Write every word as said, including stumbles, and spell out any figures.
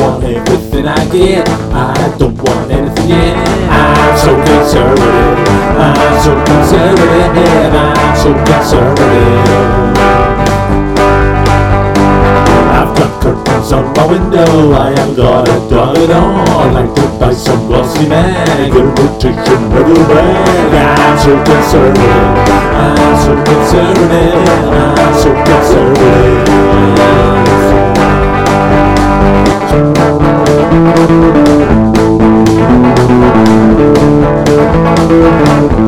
want everything I get. I don't want anything yet. I'm so conservative. I'm so conservative. I'm so conservative. I've got curtains on my window. I haven't got a dog at all. I'd like to buy some glossy mag, get a rotation everywhere. I'm so conservative. I'm so conservative. I'm so conservative. Thank you.